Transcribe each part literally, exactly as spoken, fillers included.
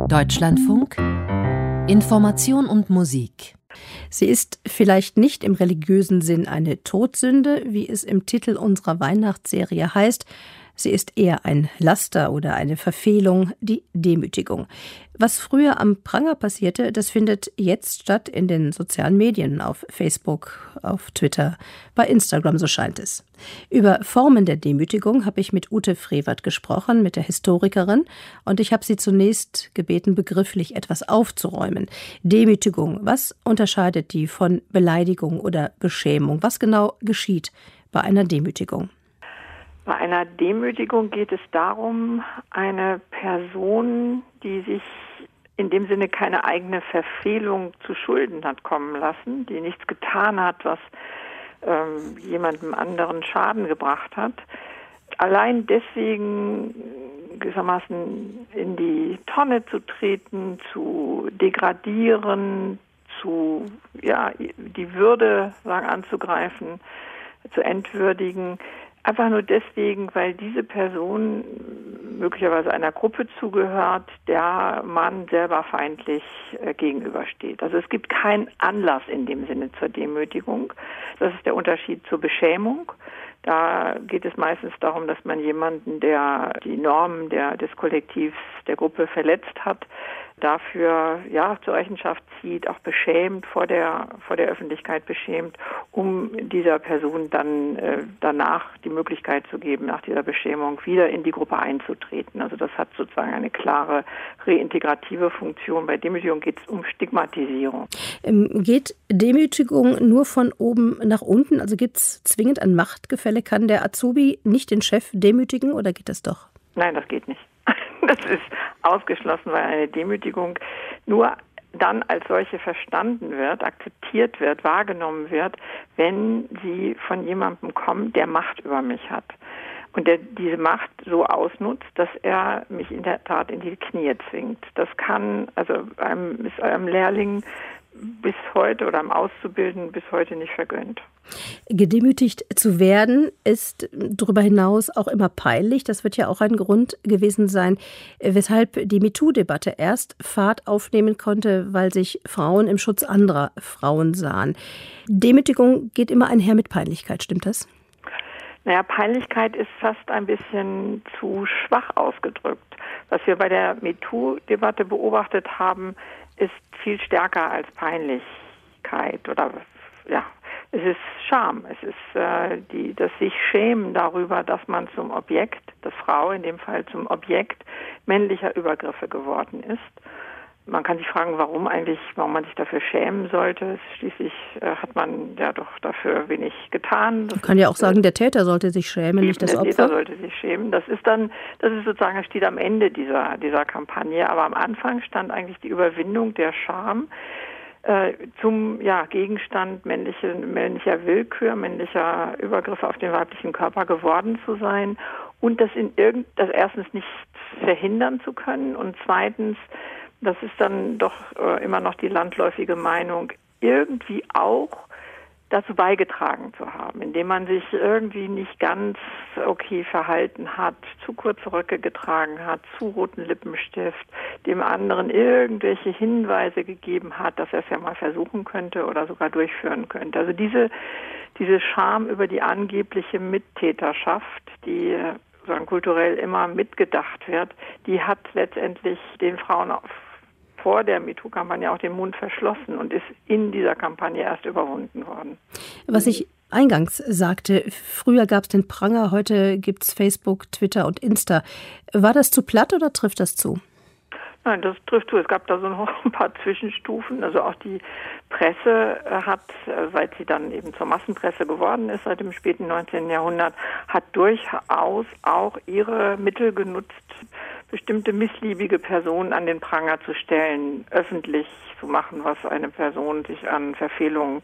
Deutschlandfunk Information und Musik. Sie ist vielleicht nicht im religiösen Sinn eine Todsünde, wie es im Titel unserer Weihnachtsserie heißt. Sie ist eher ein Laster oder eine Verfehlung, die Demütigung. Was früher am Pranger passierte, das findet jetzt statt in den sozialen Medien, auf Facebook, auf Twitter, bei Instagram, so scheint es. Über Formen der Demütigung habe ich mit Ute Frevert gesprochen, mit der Historikerin, und ich habe sie zunächst gebeten, begrifflich etwas aufzuräumen. Demütigung, was unterscheidet die von Beleidigung oder Beschämung? Was genau geschieht bei einer Demütigung? Bei einer Demütigung geht es darum, eine Person, die sich in dem Sinne keine eigene Verfehlung zu Schulden hat kommen lassen, die nichts getan hat, was ähm, jemandem anderen Schaden gebracht hat, allein deswegen gewissermaßen in die Tonne zu treten, zu degradieren, zu ja die Würde sagen anzugreifen, zu entwürdigen. Einfach nur deswegen, weil diese Person möglicherweise einer Gruppe zugehört, der man selber feindlich äh, gegenübersteht. Also es gibt keinen Anlass in dem Sinne zur Demütigung. Das ist der Unterschied zur Beschämung. Da geht es meistens darum, dass man jemanden, der die Normen der, des Kollektivs, der Gruppe verletzt hat, dafür ja zur Rechenschaft zieht, auch beschämt, vor der vor der Öffentlichkeit beschämt, um dieser Person dann äh, danach die Möglichkeit zu geben, nach dieser Beschämung wieder in die Gruppe einzutreten. Also das hat sozusagen eine klare reintegrative Funktion. Bei Demütigung geht es um Stigmatisierung. Ähm, geht Demütigung nur von oben nach unten? Also gibt es zwingend ein Machtgefälle? Kann der Azubi nicht den Chef demütigen oder geht das doch? Nein, das geht nicht. Das ist ausgeschlossen, weil eine Demütigung nur dann als solche verstanden wird, akzeptiert wird, wahrgenommen wird, wenn sie von jemandem kommt, der Macht über mich hat. Und der diese Macht so ausnutzt, dass er mich in der Tat in die Knie zwingt. Das kann, also einem, ist einem Lehrling bis heute oder einem Auszubildenden bis heute nicht vergönnt. Gedemütigt zu werden ist darüber hinaus auch immer peinlich. Das wird ja auch ein Grund gewesen sein, weshalb die MeToo-Debatte erst Fahrt aufnehmen konnte, weil sich Frauen im Schutz anderer Frauen sahen. Demütigung geht immer einher mit Peinlichkeit, stimmt das? Naja, Peinlichkeit ist fast ein bisschen zu schwach ausgedrückt. Was wir bei der MeToo-Debatte beobachtet haben, ist viel stärker als Peinlichkeit oder ja, es ist Scham. Es ist äh, die, das sich schämen darüber, dass man zum Objekt, dass Frau in dem Fall zum Objekt männlicher Übergriffe geworden ist. Man kann sich fragen, warum eigentlich, warum man sich dafür schämen sollte. Schließlich äh, hat man ja doch dafür wenig getan. Das man kann ja auch sagen, der Täter sollte sich schämen, nicht das Opfer. Der Täter sollte sich schämen. Das ist dann, das ist sozusagen, das steht am Ende dieser dieser Kampagne. Aber am Anfang stand eigentlich die Überwindung der Scham äh, zum ja Gegenstand männliche, männlicher Willkür, männlicher Übergriffe auf den weiblichen Körper geworden zu sein und das in irgend, das erstens nicht verhindern zu können und zweitens, das ist dann doch äh, immer noch die landläufige Meinung, irgendwie auch dazu beigetragen zu haben, indem man sich irgendwie nicht ganz okay verhalten hat, zu kurze Röcke getragen hat, zu roten Lippenstift, dem anderen irgendwelche Hinweise gegeben hat, dass er es ja mal versuchen könnte oder sogar durchführen könnte. Also diese, diese Scham über die angebliche Mittäterschaft, die sozusagen kulturell immer mitgedacht wird, die hat letztendlich den Frauen auf vor der MeToo-Kampagne auch den Mund verschlossen und ist in dieser Kampagne erst überwunden worden. Was ich eingangs sagte, früher gab es den Pranger, heute gibt es Facebook, Twitter und Insta. War das zu platt oder trifft das zu? Nein, das trifft zu. Es gab da so noch ein paar Zwischenstufen. Also auch die Presse hat, seit sie dann eben zur Massenpresse geworden ist, seit dem späten neunzehnten Jahrhundert, hat durchaus auch ihre Mittel genutzt, bestimmte missliebige Personen an den Pranger zu stellen, öffentlich zu machen, was eine Person sich an Verfehlungen,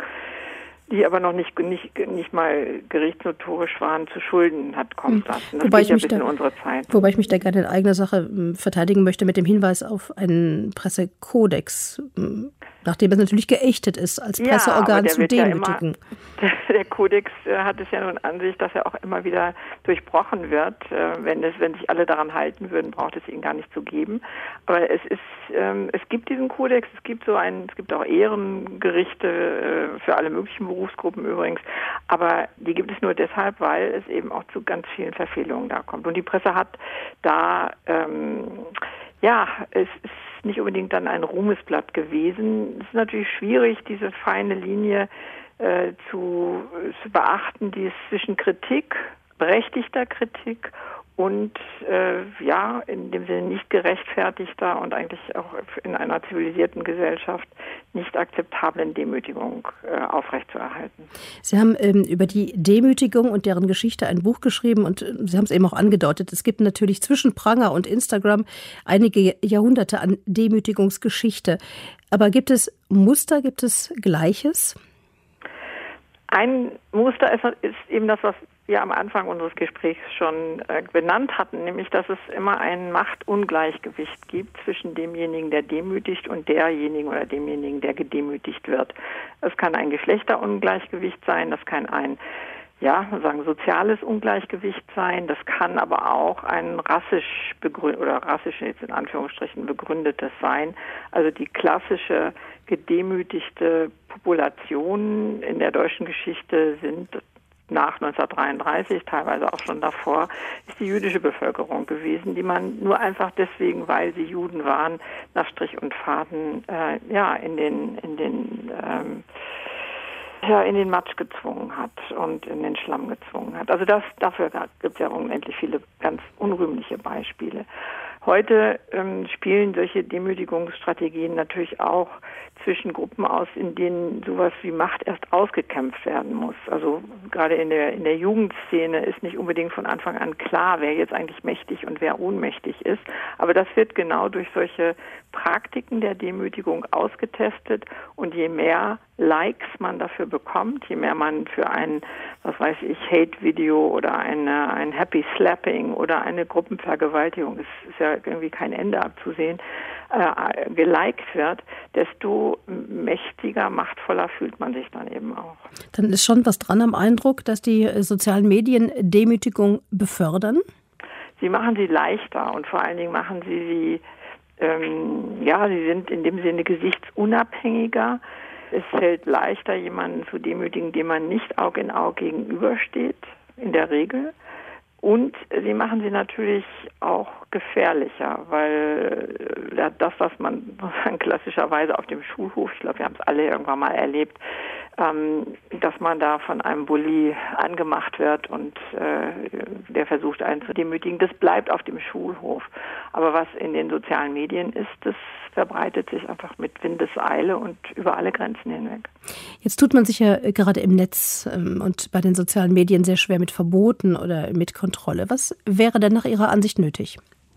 die aber noch nicht, nicht, nicht mal gerichtsnotorisch waren, zu Schulden hat kommen lassen. Das wobei geht ja ich bis da, in unsere Zeit. Wobei ich mich da gerne in eigener Sache verteidigen möchte mit dem Hinweis auf einen Pressekodex. Nachdem es natürlich geächtet ist, als Presseorgan ja, zu demütigen. Ja immer, der, der Kodex äh, hat es ja nun an sich, dass er auch immer wieder durchbrochen wird. Äh, wenn, es, wenn sich alle daran halten würden, braucht es ihn gar nicht zu geben. Aber es ist, ähm, es gibt diesen Kodex, es gibt so einen, es gibt auch Ehrengerichte äh, für alle möglichen Berufsgruppen übrigens. Aber die gibt es nur deshalb, weil es eben auch zu ganz vielen Verfehlungen da kommt. Und die Presse hat da, ähm, ja, es ist nicht unbedingt dann ein Ruhmesblatt gewesen. Es ist natürlich schwierig, diese feine Linie äh, zu, zu beachten, die ist zwischen Kritik, berechtigter Kritik und äh, ja, in dem Sinne nicht gerechtfertigter und eigentlich auch in einer zivilisierten Gesellschaft nicht akzeptablen Demütigung äh, aufrechtzuerhalten. Sie haben ähm, über die Demütigung und deren Geschichte ein Buch geschrieben und äh, Sie haben es eben auch angedeutet. Es gibt natürlich zwischen Pranger und Instagram einige Jahrhunderte an Demütigungsgeschichte. Aber gibt es Muster, gibt es Gleiches? Ein Muster ist, ist eben das, was wir am Anfang unseres Gesprächs schon äh, benannt hatten, nämlich, dass es immer ein Machtungleichgewicht gibt zwischen demjenigen, der demütigt und derjenigen oder demjenigen, der gedemütigt wird. Es kann ein Geschlechterungleichgewicht sein, das kann ein ja, sagen soziales Ungleichgewicht sein, das kann aber auch ein rassisch begründet oder rassisch jetzt in Anführungsstrichen begründetes sein. Also die klassische gedemütigte Population in der deutschen Geschichte sind nach neunzehnhundertdreiunddreißig, teilweise auch schon davor, ist die jüdische Bevölkerung gewesen, die man nur einfach deswegen, weil sie Juden waren, nach Strich und Faden äh, ja in den in den ähm, ja, in den Matsch gezwungen hat und in den Schlamm gezwungen hat. Also das, dafür gibt es ja unendlich viele ganz unrühmliche Beispiele. Heute ähm, spielen solche Demütigungsstrategien natürlich auch zwischen Gruppen aus, in denen sowas wie Macht erst ausgekämpft werden muss. Also gerade in der in der Jugendszene ist nicht unbedingt von Anfang an klar, wer jetzt eigentlich mächtig und wer ohnmächtig ist. Aber das wird genau durch solche Praktiken der Demütigung ausgetestet. Und je mehr Likes man dafür bekommt, je mehr man für ein, was weiß ich, Hate-Video oder eine, ein Happy Slapping oder eine Gruppenvergewaltigung, es ist ja irgendwie kein Ende abzusehen, äh, geliked wird, desto mächtiger, machtvoller fühlt man sich dann eben auch. Dann ist schon was dran am Eindruck, dass die sozialen Medien Demütigung befördern? Sie machen sie leichter und vor allen Dingen machen sie sie, ähm, ja, sie sind in dem Sinne gesichtsunabhängiger. Es fällt leichter, jemanden zu demütigen, dem man nicht Aug in Aug gegenübersteht, in der Regel. Und sie machen sie natürlich auch gefährlicher, weil äh, das, was man sozusagen klassischerweise auf dem Schulhof, ich glaube, wir haben es alle irgendwann mal erlebt, ähm, dass man da von einem Bully angemacht wird und äh, der versucht, einen zu demütigen. Das bleibt auf dem Schulhof. Aber was in den sozialen Medien ist, das verbreitet sich einfach mit Windeseile und über alle Grenzen hinweg. Jetzt tut man sich ja gerade im Netz ähm, und bei den sozialen Medien sehr schwer mit Verboten oder mit Kontrolle. Was wäre denn nach Ihrer Ansicht nötig?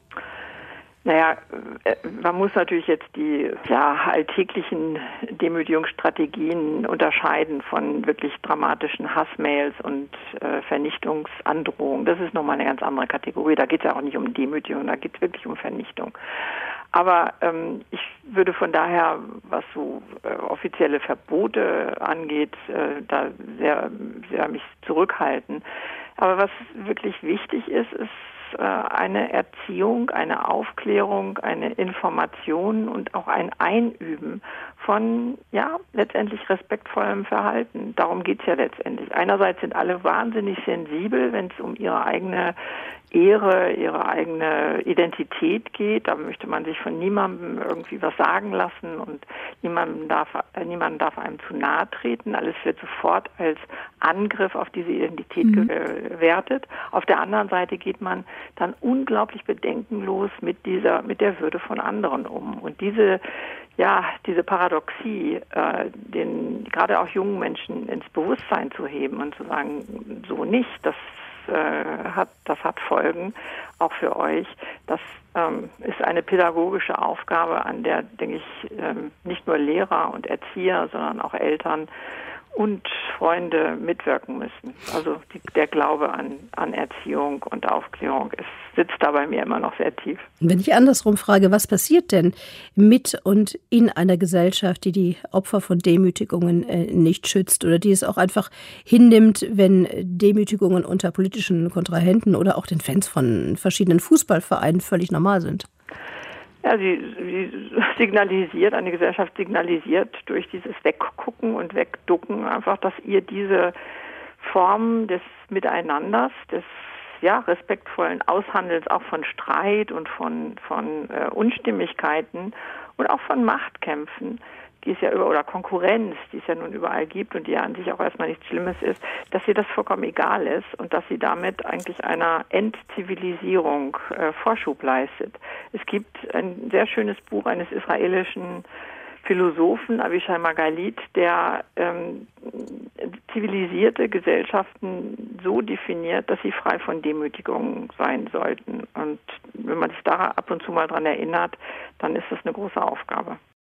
Naja, man muss natürlich jetzt die ja, alltäglichen Demütigungsstrategien unterscheiden von wirklich dramatischen Hassmails und äh, Vernichtungsandrohungen. Das ist nochmal eine ganz andere Kategorie. Da geht es ja auch nicht um Demütigung, da geht es wirklich um Vernichtung. Aber ähm, ich würde von daher, was so äh, offizielle Verbote angeht, äh, da sehr, sehr mich zurückhalten. Aber was wirklich wichtig ist, ist eine Erziehung, eine Aufklärung, eine Information und auch ein Einüben von, ja, letztendlich respektvollem Verhalten. Darum geht's ja letztendlich. Einerseits sind alle wahnsinnig sensibel, wenn es um ihre eigene Ehre, ihre eigene Identität geht. Da möchte man sich von niemandem irgendwie was sagen lassen und niemandem darf, äh, niemand darf einem zu nahe treten. Alles wird sofort als Angriff auf diese Identität mhm. gewertet. Auf der anderen Seite geht man dann unglaublich bedenkenlos mit dieser, mit der Würde von anderen um. Und diese, ja, diese Paradoxie, äh, den gerade auch jungen Menschen ins Bewusstsein zu heben und zu sagen, so nicht, das äh, hat, das hat Folgen auch für euch. Das ähm, ist eine pädagogische Aufgabe, an der, denke ich, ähm, nicht nur Lehrer und Erzieher, sondern auch Eltern und Freunde mitwirken müssen. Also die, der Glaube an, an Erziehung und Aufklärung ist, sitzt da bei mir immer noch sehr tief. Wenn ich andersrum frage, was passiert denn mit und in einer Gesellschaft, die die Opfer von Demütigungen äh, nicht schützt oder die es auch einfach hinnimmt, wenn Demütigungen unter politischen Kontrahenten oder auch den Fans von verschiedenen Fußballvereinen völlig normal sind? Ja, sie, sie signalisiert, eine Gesellschaft signalisiert durch dieses Weggucken und Wegducken einfach, dass ihr diese Form des Miteinanders, des ja, respektvollen Aushandelns auch von Streit und von, von äh, Unstimmigkeiten und auch von Machtkämpfen, die es ja über, oder Konkurrenz, die es ja nun überall gibt und die ja an sich auch erstmal nichts Schlimmes ist, dass ihr das vollkommen egal ist und dass sie damit eigentlich einer Entzivilisierung äh, Vorschub leistet. Es gibt ein sehr schönes Buch eines israelischen Philosophen, Avishai Margalit, der ähm, zivilisierte Gesellschaften so definiert, dass sie frei von Demütigungen sein sollten. Und wenn man sich da ab und zu mal dran erinnert, dann ist das eine große Aufgabe.